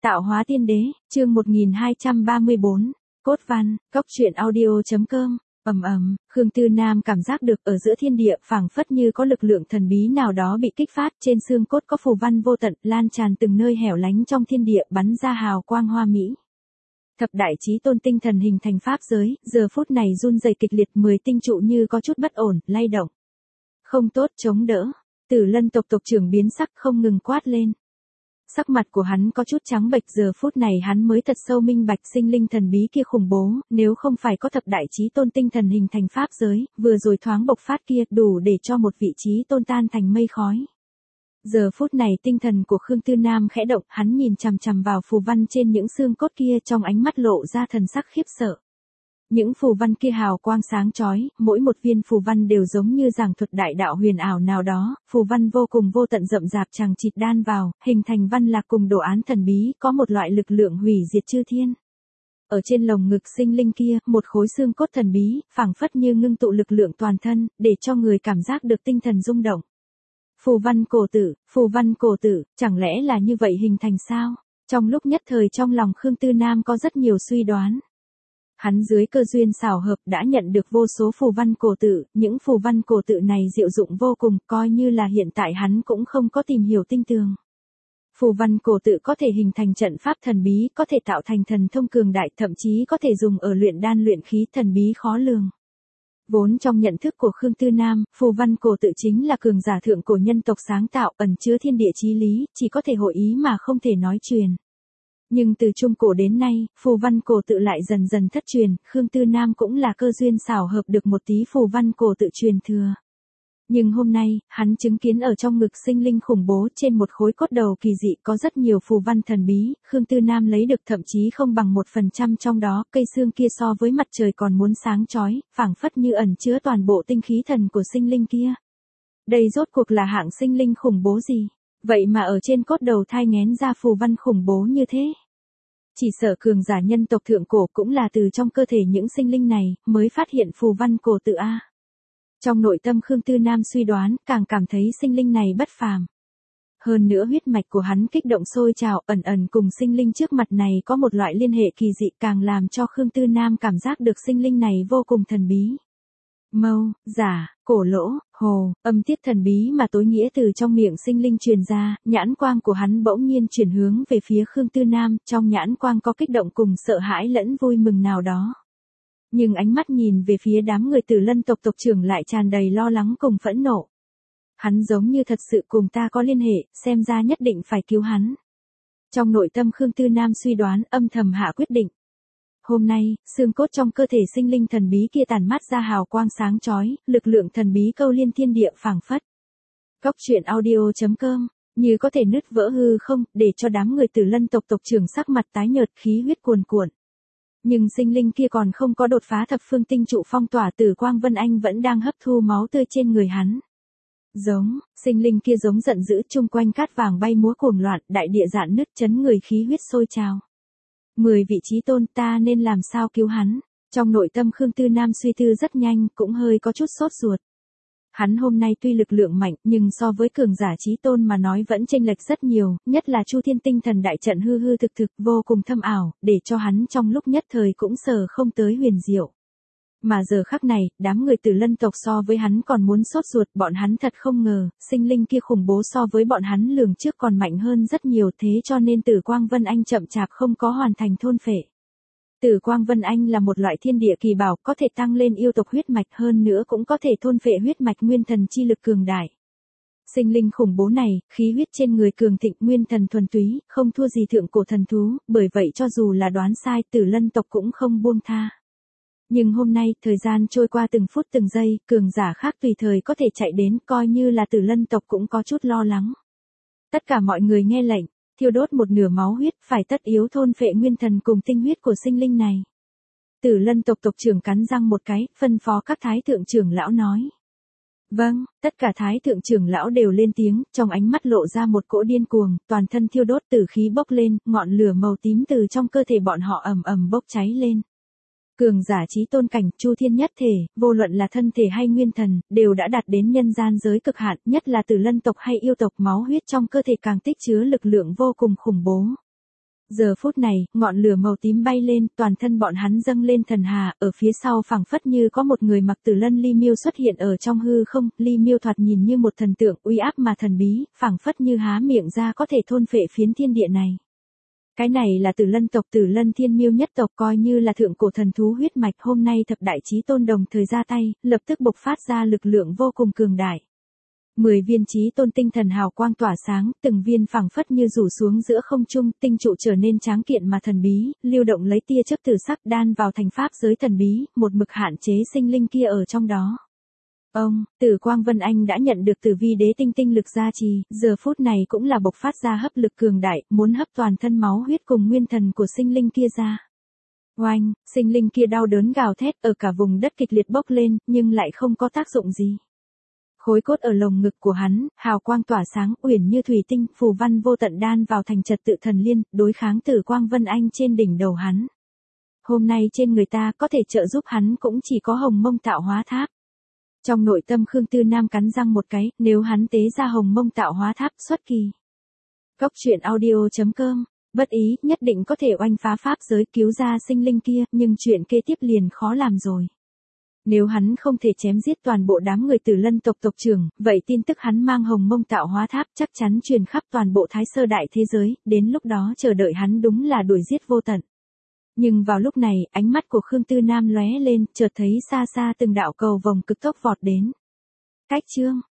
Tạo hóa tiên đế, chương 1234, cốt văn, góc truyện audio.com. Khương Tư Nam cảm giác được ở giữa thiên địa phảng phất như có lực lượng thần bí nào đó bị kích phát, trên xương cốt có phù văn vô tận lan tràn từng nơi hẻo lánh trong thiên địa, bắn ra hào quang hoa mỹ. Thập đại chí tôn tinh thần hình thành pháp giới, giờ phút này run rẩy kịch liệt, 10 tinh trụ như có chút bất ổn, lay động. Không tốt, chống đỡ. Tử Lân tộc tộc trưởng biến sắc không ngừng quát lên. Sắc mặt của hắn có chút trắng bệch, giờ phút này hắn mới thật sâu minh bạch sinh linh thần bí kia khủng bố, nếu không phải có thập đại chí tôn tinh thần hình thành pháp giới, vừa rồi thoáng bộc phát kia đủ để cho một vị chí tôn tan thành mây khói. Giờ phút này tinh thần của Khương Tư Nam khẽ động, hắn nhìn chằm chằm vào phù văn trên những xương cốt kia, trong ánh mắt lộ ra thần sắc khiếp sợ. Những phù văn kia hào quang sáng chói, mỗi một viên phù văn đều giống như giảng thuật đại đạo huyền ảo nào đó, phù văn vô cùng vô tận rậm rạp chằng chịt đan vào, hình thành văn lạc cùng đồ án thần bí, có một loại lực lượng hủy diệt chư thiên. Ở trên lồng ngực sinh linh kia, một khối xương cốt thần bí, phảng phất như ngưng tụ lực lượng toàn thân, để cho người cảm giác được tinh thần rung động. Phù văn cổ tử, chẳng lẽ là như vậy hình thành sao? Trong lúc nhất thời trong lòng Khương Tư Nam có rất nhiều suy đoán. Hắn dưới cơ duyên xảo hợp đã nhận được vô số phù văn cổ tự, những phù văn cổ tự này diệu dụng vô cùng, coi như là hiện tại hắn cũng không có tìm hiểu tinh tường. Phù văn cổ tự có thể hình thành trận pháp thần bí, có thể tạo thành thần thông cường đại, thậm chí có thể dùng ở luyện đan luyện khí, thần bí khó lường. Vốn trong nhận thức của Khương Tư Nam, phù văn cổ tự chính là cường giả thượng cổ nhân tộc sáng tạo, ẩn chứa thiên địa chí lý, chỉ có thể hội ý mà không thể nói truyền. Nhưng từ trung cổ đến nay, phù văn cổ tự lại dần dần thất truyền, Khương Tư Nam cũng là cơ duyên xảo hợp được một tí phù văn cổ tự truyền thừa. Nhưng hôm nay, hắn chứng kiến ở trong ngực sinh linh khủng bố trên một khối cốt đầu kỳ dị có rất nhiều phù văn thần bí, Khương Tư Nam lấy được thậm chí không bằng 1% trong đó, cây xương kia so với mặt trời còn muốn sáng chói, phảng phất như ẩn chứa toàn bộ tinh khí thần của sinh linh kia. Đây rốt cuộc là hạng sinh linh khủng bố gì? Vậy mà ở trên cốt đầu thai nghén ra phù văn khủng bố như thế. Chỉ sợ cường giả nhân tộc thượng cổ cũng là từ trong cơ thể những sinh linh này, mới phát hiện phù văn cổ tự A. Trong nội tâm Khương Tư Nam suy đoán, càng cảm thấy sinh linh này bất phàm. Hơn nữa huyết mạch của hắn kích động sôi trào, ẩn ẩn cùng sinh linh trước mặt này có một loại liên hệ kỳ dị, càng làm cho Khương Tư Nam cảm giác được sinh linh này vô cùng thần bí. Mâu, giả, cổ lỗ, hồ, âm tiết thần bí mà tối nghĩa từ trong miệng sinh linh truyền ra, nhãn quang của hắn bỗng nhiên chuyển hướng về phía Khương Tư Nam, trong nhãn quang có kích động cùng sợ hãi lẫn vui mừng nào đó. Nhưng ánh mắt nhìn về phía đám người Tử Lân tộc tộc trưởng lại tràn đầy lo lắng cùng phẫn nộ. Hắn giống như thật sự cùng ta có liên hệ, xem ra nhất định phải cứu hắn. Trong nội tâm Khương Tư Nam suy đoán, âm thầm hạ quyết định. Hôm nay, xương cốt trong cơ thể sinh linh thần bí kia tản mát ra hào quang sáng chói, lực lượng thần bí câu liên thiên địa phảng phất. Góc truyện audio.com, như có thể nứt vỡ hư không, để cho đám người Tử Lân tộc tộc trưởng sắc mặt tái nhợt, khí huyết cuồn cuộn. Nhưng sinh linh kia còn không có đột phá thập phương tinh trụ phong tỏa, Tử Quang Vân Anh vẫn đang hấp thu máu tươi trên người hắn. Sinh linh kia giống giận dữ, chung quanh cát vàng bay múa cuồng loạn, đại địa rạn nứt, chấn người khí huyết sôi trào. 10 vị chí tôn, ta nên làm sao cứu hắn? Trong nội tâm Khương Tư Nam suy tư rất nhanh, cũng hơi có chút sốt ruột. Hắn hôm nay tuy lực lượng mạnh, nhưng so với cường giả chí tôn mà nói vẫn chênh lệch rất nhiều, nhất là Chu Thiên tinh thần đại trận hư hư thực thực vô cùng thâm ảo, để cho hắn trong lúc nhất thời cũng sờ không tới huyền diệu. Mà giờ khắc này, đám người Tử Lân tộc so với hắn còn muốn sốt ruột, bọn hắn thật không ngờ, sinh linh kia khủng bố so với bọn hắn lường trước còn mạnh hơn rất nhiều, thế cho nên Tử Quang Vân Anh chậm chạp không có hoàn thành thôn phệ. Tử Quang Vân Anh là một loại thiên địa kỳ bảo, có thể tăng lên yêu tộc huyết mạch, hơn nữa cũng có thể thôn phệ huyết mạch nguyên thần chi lực cường đại. Sinh linh khủng bố này, khí huyết trên người cường thịnh, nguyên thần thuần túy, không thua gì thượng cổ thần thú, bởi vậy cho dù là đoán sai, Tử Lân tộc cũng không buông tha. Nhưng hôm nay, thời gian trôi qua từng phút từng giây, cường giả khác tùy thời có thể chạy đến, coi như là Tử Lân tộc cũng có chút lo lắng. Tất cả mọi người nghe lệnh, thiêu đốt một nửa máu huyết, phải tất yếu thôn phệ nguyên thần cùng tinh huyết của sinh linh này. Tử Lân tộc tộc trưởng cắn răng một cái, phân phó các thái thượng trưởng lão nói. Vâng, tất cả thái thượng trưởng lão đều lên tiếng, trong ánh mắt lộ ra một cỗ điên cuồng, toàn thân thiêu đốt, tử khí bốc lên, ngọn lửa màu tím từ trong cơ thể bọn họ ầm ầm bốc cháy lên. Cường giả chí tôn cảnh, Chu Thiên nhất thể, vô luận là thân thể hay nguyên thần, đều đã đạt đến nhân gian giới cực hạn, nhất là Tử Lân tộc hay yêu tộc, máu huyết trong cơ thể càng tích chứa lực lượng vô cùng khủng bố. Giờ phút này, ngọn lửa màu tím bay lên, toàn thân bọn hắn dâng lên thần hà, ở phía sau phảng phất như có một người mặc Tử Lân Ly Miêu xuất hiện ở trong hư không, Ly Miêu thoạt nhìn như một thần tượng uy áp mà thần bí, phảng phất như há miệng ra có thể thôn phệ phiến thiên địa này. Cái này là Tử Lân tộc Tử Lân Thiên Miêu nhất tộc, coi như là thượng cổ thần thú huyết mạch, hôm nay thập đại chí tôn đồng thời ra tay, lập tức bộc phát ra lực lượng vô cùng cường đại. 10 viên chí tôn tinh thần hào quang tỏa sáng, từng viên phảng phất như rủ xuống giữa không trung, tinh trụ trở nên tráng kiện mà thần bí, lưu động lấy tia chớp tử sắc đan vào thành pháp giới thần bí, một mực hạn chế sinh linh kia ở trong đó. Tử Quang Vân Anh đã nhận được Tử Vi Đế tinh tinh lực gia trì, giờ phút này cũng là bộc phát ra hấp lực cường đại, muốn hấp toàn thân máu huyết cùng nguyên thần của sinh linh kia ra. Oanh, sinh linh kia đau đớn gào thét ở cả vùng đất kịch liệt bốc lên, nhưng lại không có tác dụng gì. Khối cốt ở lồng ngực của hắn, hào quang tỏa sáng, uyển như thủy tinh, phù văn vô tận đan vào thành trật tự thần liên, đối kháng Tử Quang Vân Anh trên đỉnh đầu hắn. Hôm nay trên người ta có thể trợ giúp hắn cũng chỉ có Hồng Mông Tạo Hóa Tháp. Trong nội tâm Khương Tư Nam cắn răng một cái, nếu hắn tế ra Hồng Mông Tạo Hóa Tháp xuất kỳ. Cốc truyện audio.com, bất ý, nhất định có thể oanh phá pháp giới cứu ra sinh linh kia, nhưng chuyện kế tiếp liền khó làm rồi. Nếu hắn không thể chém giết toàn bộ đám người Tử Lân tộc tộc trưởng, vậy tin tức hắn mang Hồng Mông Tạo Hóa Tháp chắc chắn truyền khắp toàn bộ Thái Sơ Đại thế giới, đến lúc đó chờ đợi hắn đúng là đuổi giết vô tận. Nhưng vào lúc này, ánh mắt của Khương Tư Nam lóe lên, chợt thấy xa xa từng đạo cầu vồng cực tốc vọt đến. Cách chương